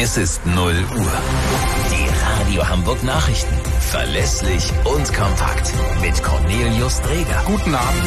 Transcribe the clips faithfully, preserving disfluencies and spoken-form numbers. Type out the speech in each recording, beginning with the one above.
Es ist null Uhr. Die Radio Hamburg Nachrichten. Verlässlich und kompakt. Mit Cornelius Dreger. Guten Abend.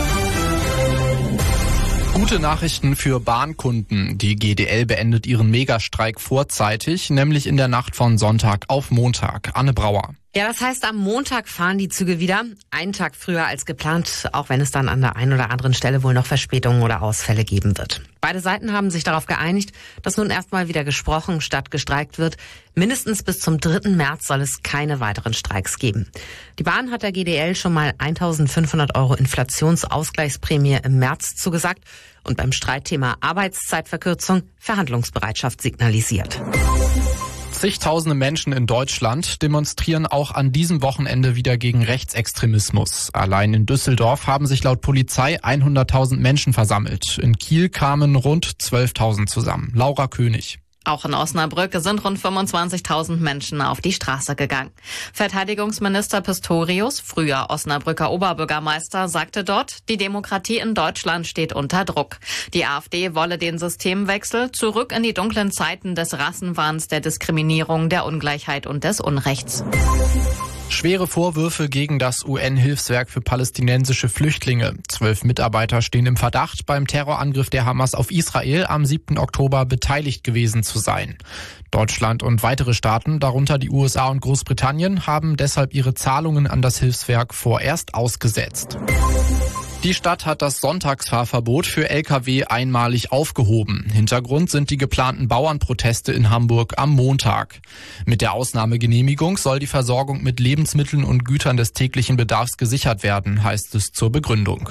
Gute Nachrichten für Bahnkunden. Die G D L beendet ihren Megastreik vorzeitig, nämlich in der Nacht von Sonntag auf Montag. Anne Brauer. Ja, das heißt, am Montag fahren die Züge wieder. Einen Tag früher als geplant, auch wenn es dann an der einen oder anderen Stelle wohl noch Verspätungen oder Ausfälle geben wird. Beide Seiten haben sich darauf geeinigt, dass nun erstmal wieder gesprochen statt gestreikt wird. Mindestens bis zum dritten März soll es keine weiteren Streiks geben. Die Bahn hat der G D L schon mal eintausendfünfhundert Euro Inflationsausgleichsprämie im März zugesagt und beim Streitthema Arbeitszeitverkürzung Verhandlungsbereitschaft signalisiert. Zigtausende Menschen in Deutschland demonstrieren auch an diesem Wochenende wieder gegen Rechtsextremismus. Allein in Düsseldorf haben sich laut Polizei hunderttausend Menschen versammelt. In Kiel kamen rund zwölftausend zusammen. Laura König. Auch in Osnabrück sind rund fünfundzwanzigtausend Menschen auf die Straße gegangen. Verteidigungsminister Pistorius, früher Osnabrücker Oberbürgermeister, sagte dort, die Demokratie in Deutschland steht unter Druck. Die AfD wolle den Systemwechsel zurück in die dunklen Zeiten des Rassenwahns, der Diskriminierung, der Ungleichheit und des Unrechts. Schwere Vorwürfe gegen das U N-Hilfswerk für palästinensische Flüchtlinge. Zwölf Mitarbeiter stehen im Verdacht, beim Terrorangriff der Hamas auf Israel am siebten Oktober beteiligt gewesen zu sein. Deutschland und weitere Staaten, darunter die U S A und Großbritannien, haben deshalb ihre Zahlungen an das Hilfswerk vorerst ausgesetzt. Die Stadt hat das Sonntagsfahrverbot für L K W einmalig aufgehoben. Hintergrund sind die geplanten Bauernproteste in Hamburg am Montag. Mit der Ausnahmegenehmigung soll die Versorgung mit Lebensmitteln und Gütern des täglichen Bedarfs gesichert werden, heißt es zur Begründung.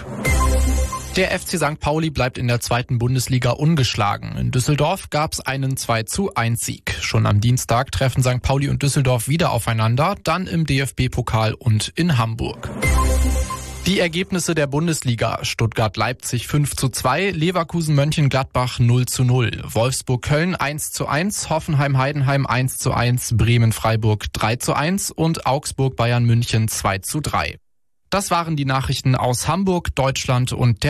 Der F C Sankt Pauli bleibt in der zweiten Bundesliga ungeschlagen. In Düsseldorf gab es einen zwei zu eins Sieg. Schon am Dienstag treffen Sankt Pauli und Düsseldorf wieder aufeinander, dann im D F B-Pokal und in Hamburg. Die Ergebnisse der Bundesliga: Stuttgart-Leipzig fünf zu zwei, Leverkusen-Mönchengladbach null zu null, Wolfsburg-Köln eins zu eins, Hoffenheim-Heidenheim eins zu eins, Bremen-Freiburg drei zu eins und Augsburg-Bayern München zwei zu drei. Das waren die Nachrichten aus Hamburg, Deutschland und der